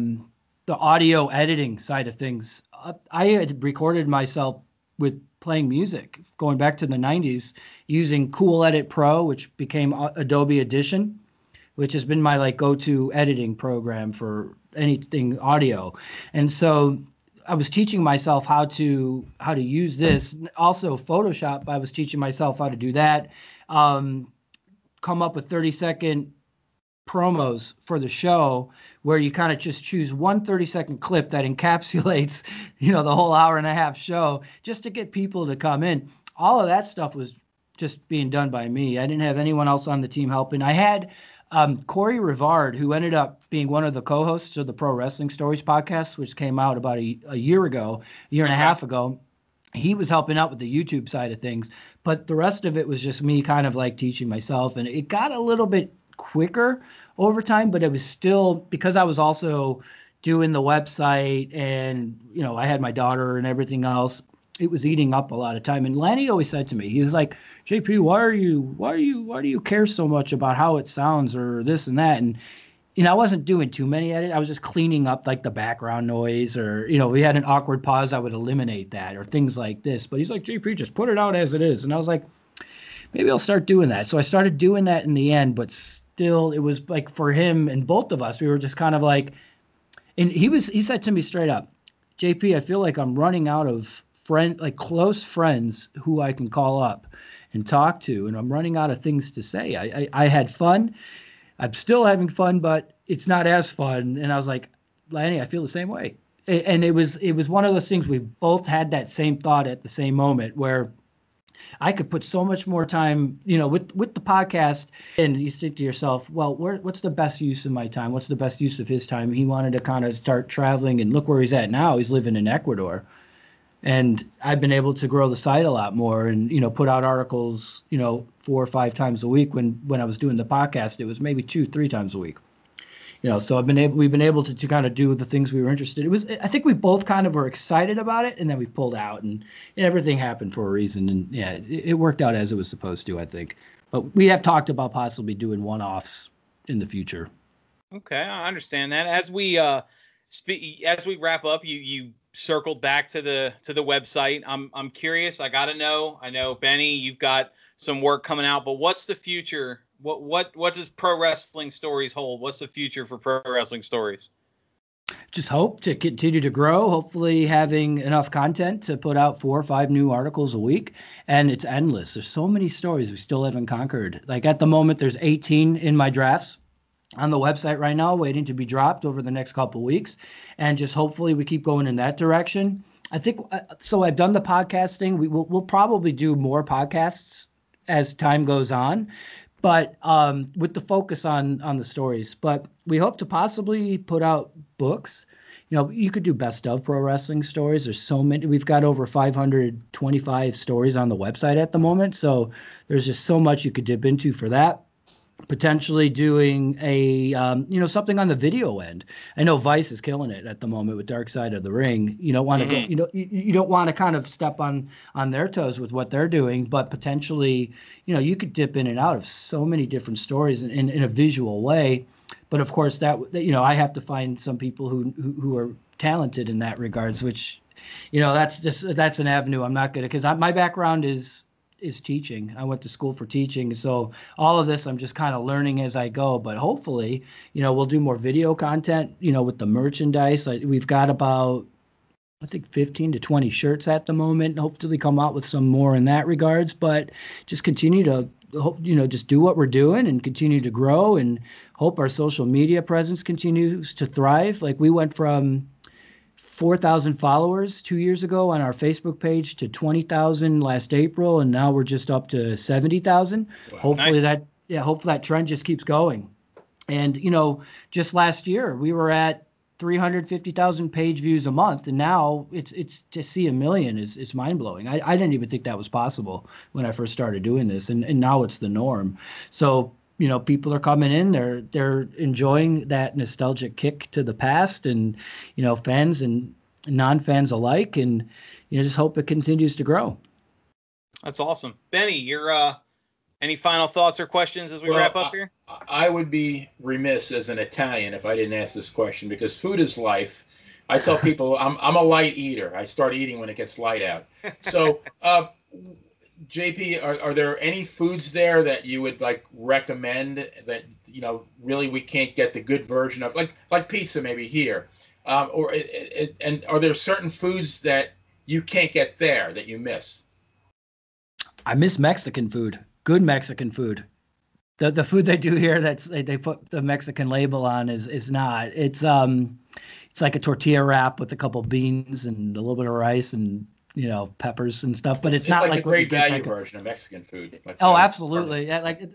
audio editing side of things. I had recorded myself with playing music going back to the 90s using Cool Edit Pro, which became Adobe Audition, which has been my go-to editing program for anything audio. And so I was teaching myself how to use this. Also Photoshop, I was teaching myself how to do that. Come up with 30-second promos for the show where you kind of just choose one 30-second clip that encapsulates, the whole hour and a half show, just to get people to come in. All of that stuff was just being done by me. I didn't have anyone else on the team helping. I had Corey Rivard, who ended up being one of the co-hosts of the Pro Wrestling Stories podcast, which came out about a year ago, a year and a half ago. He was helping out with the YouTube side of things, but the rest of it was just me kind of like teaching myself. And it got a little bit quicker over time, but it was still, because I was also doing the website and, you know, I had my daughter and everything else, it was eating up a lot of time. And Lanny always said to me, he was like, JP, why do you care so much about how it sounds or this and that? And, you know, I wasn't doing too many edits. I was just cleaning up like the background noise, or, you know, we had an awkward pause, I would eliminate that, or things like this. But he's like, JP, just put it out as it is. And I was like, maybe I'll start doing that. So I started doing that in the end, but still it was like for him and both of us, we were just kind of like, and he said to me straight up, JP, I feel like I'm running out of close friends who I can call up and talk to, and I'm running out of things to say. I had fun. I'm still having fun, but it's not as fun. And I was like, Lanny, I feel the same way. And it was one of those things, we both had that same thought at the same moment, where I could put so much more time, you know, with the podcast, and you think to yourself, well, what's the best use of my time? What's the best use of his time? He wanted to kind of start traveling, and look where he's at now. He's living in Ecuador. And I've been able to grow the site a lot more and, you know, put out articles, you know, 4 or 5 times a week. When I was doing the podcast, it was maybe 2-3 times a week. You know, so we've been able to kind of do the things we were interested in. I think we both kind of were excited about it, and then we pulled out, and everything happened for a reason. And yeah, it worked out as it was supposed to, I think. But we have talked about possibly doing one-offs in the future. Okay, I understand that. As we wrap up, you circled back to the website. I'm curious. I got to know. I know, Benny, you've got some work coming out, but what's the future? What does Pro Wrestling Stories hold? What's the future for Pro Wrestling Stories? Just hope to continue to grow, hopefully having enough content to put out 4 or 5 new articles a week. And it's endless. There's so many stories we still haven't conquered. Like at the moment, there's 18 in my drafts on the website right now, waiting to be dropped over the next couple of weeks. And just hopefully we keep going in that direction. I think, so I've done the podcasting. We'll probably do more podcasts as time goes on, but with the focus on the stories. But we hope to possibly put out books. You know, you could do best of Pro Wrestling Stories. There's so many. We've got over 525 stories on the website at the moment. So there's just so much you could dip into for that. Potentially doing a something on the video end. I know Vice is killing it at the moment with Dark Side of the Ring. You don't want to go, you don't want to kind of step on their toes with what they're doing, but potentially, you know, you could dip in and out of so many different stories in a visual way. But of course, that you know, I have to find some people who are talented in that regards, which, you know, that's an avenue I'm not good at, because my background is teaching. I went to school for teaching. So all of this, I'm just kind of learning as I go, but hopefully, you know, we'll do more video content, you know, with the merchandise. We've got about, I think 15 to 20 shirts at the moment, hopefully come out with some more in that regards, but just continue to, you know, just do what we're doing and continue to grow, and hope our social media presence continues to thrive. Like we went from 4,000 followers 2 years ago on our Facebook page to 20,000 last April, and now we're just up to 70,000. Wow, hopefully nice. Hopefully that trend just keeps going. And you know, just last year we were at 350,000 page views a month, and now it's to see 1 million is mind blowing. I didn't even think that was possible when I first started doing this, and now it's the norm. So, you know, people are coming in, they're enjoying that nostalgic kick to the past, and, you know, fans and non-fans alike, and, you know, just hope it continues to grow. That's awesome. Benny, your any final thoughts or questions as we wrap up here? I would be remiss as an Italian if I didn't ask this question, because food is life. I tell people I'm a light eater. I start eating when it gets light out. So, JP, are there any foods there that you would like recommend that, you know, really we can't get the good version of, like pizza maybe here, and are there certain foods that you can't get there that you miss? I miss Mexican food. Good Mexican food. The food they do here, they put the Mexican label on is not. It's like a tortilla wrap with a couple beans and a little bit of rice and peppers and stuff. But it's It's not like the what you great get value back- version of Mexican food. Oh, absolutely. Yeah, like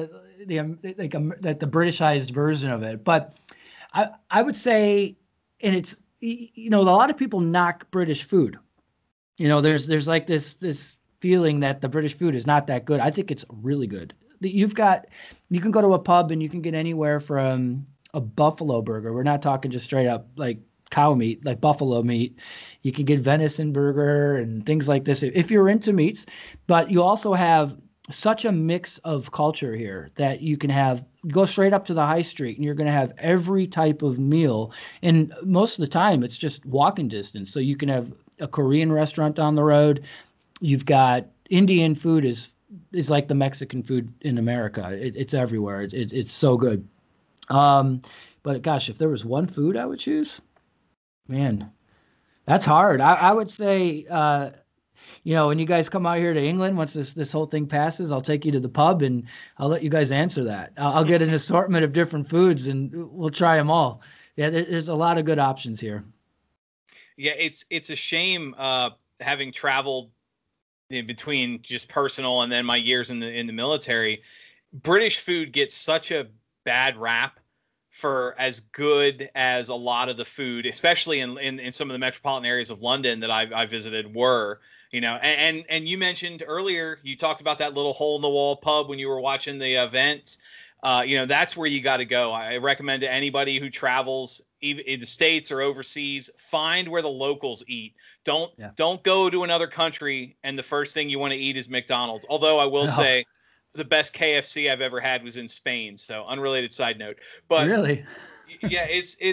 the Britishized version of it. But I would say, and it's a lot of people knock British food. There's like this feeling that the British food is not that good. I think it's really good. You can go to a pub and you can get anywhere from a buffalo burger. We're not talking just straight up like cow meat, like buffalo meat. You can get venison burger and things like this if you're into meats. But you also have such a mix of culture here that you can go straight up to the high street and you're going to have every type of meal. And most of the time it's just walking distance. So you can have a Korean restaurant down the road. You've got Indian food is like the Mexican food in America. It's everywhere. It's so good. But gosh, if there was one food I would choose, man, that's hard. I would say, when you guys come out here to England, once this whole thing passes, I'll take you to the pub and I'll let you guys answer that. I'll get an assortment of different foods and we'll try them all. Yeah, there's a lot of good options here. Yeah, it's a shame having traveled in between just personal and then my years in the military. British food gets such a bad rap for as good as a lot of the food, especially in some of the metropolitan areas of London that I visited were. And you mentioned earlier, you talked about that little hole in the wall pub when you were watching the event. That's where you got to go. I recommend to anybody who travels, even in the States or overseas, find where the locals eat. Don't go to another country and the first thing you want to eat is McDonald's. Although I will say the best KFC I've ever had was in Spain. So unrelated side note, but really, yeah,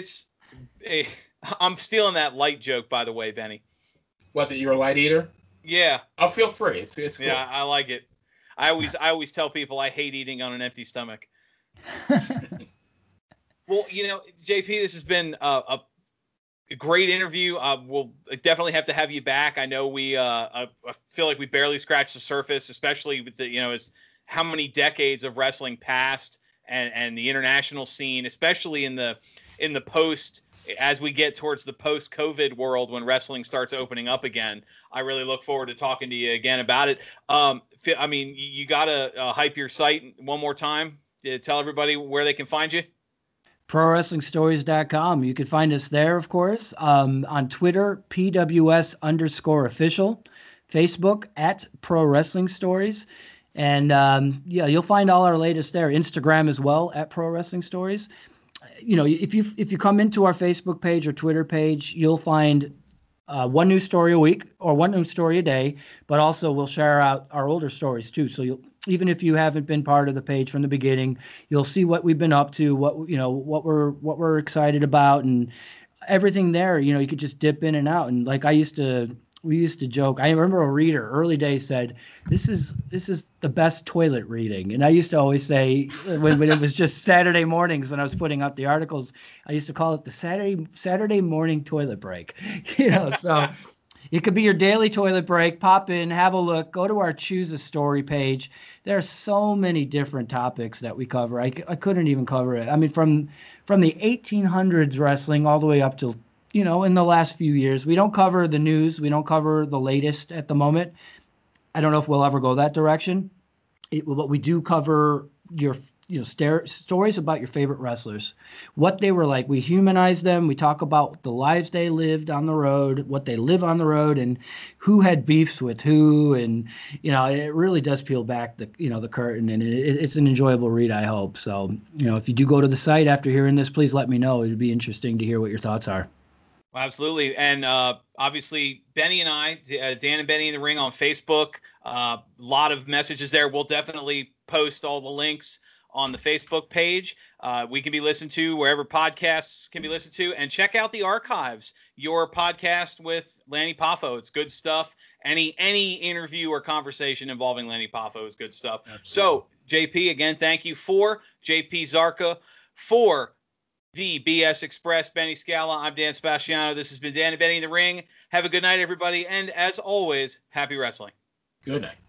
I'm stealing that light joke, by the way, Benny. What, that you're a light eater? Yeah. I'll feel free. It's cool. Yeah, I like it. I always tell people I hate eating on an empty stomach. Well, JP, this has been a great interview. We'll definitely have to have you back. I know I feel like we barely scratched the surface, especially with the as how many decades of wrestling passed and the international scene, especially in the post. As we get towards the post-COVID world when wrestling starts opening up again, I really look forward to talking to you again about it. You got to hype your site one more time to tell everybody where they can find you. ProWrestlingStories.com. You can find us there, of course, on Twitter, PWS_official, Facebook at Pro Wrestling Stories. And you'll find all our latest there. Instagram as well at Pro Wrestling Stories. If you come into our Facebook page or Twitter page, you'll find one new story a week or one new story a day, but also we'll share out our older stories too. So even if you haven't been part of the page from the beginning, you'll see what we've been up to, what we're excited about, and everything there. You could just dip in and out. And like we used to joke. I remember a reader early days said, "This is the best toilet reading." And I used to always say when it was just Saturday mornings when I was putting out the articles, I used to call it the Saturday morning toilet break. So it could be your daily toilet break. Pop in, have a look, go to our Choose a Story page. There are so many different topics that we cover. I couldn't even cover it. I mean, from the 1800s wrestling all the way up to in the last few years. We don't cover the news. We don't cover the latest at the moment. I don't know if we'll ever go that direction. But we do cover your stories about your favorite wrestlers, what they were like. We humanize them. We talk about the lives they lived on the road, what they live on the road, and who had beefs with who. And it really does peel back the curtain, and it's an enjoyable read, I hope. So if you do go to the site after hearing this, please let me know. It'd be interesting to hear what your thoughts are. Absolutely. And obviously, Benny and I, Dan and Benny in the Ring on Facebook, a lot of messages there. We'll definitely post all the links on the Facebook page. We can be listened to wherever podcasts can be listened to. And check out the archives, your podcast with Lanny Poffo. It's good stuff. Any interview or conversation involving Lanny Poffo is good stuff. Absolutely. So, JP, again, thank you for JP Zarka for the BS Express, Benny Scala. I'm Dan Sebastiano. This has been Dan and Benny in the Ring. Have a good night, everybody. And as always, happy wrestling. Good night.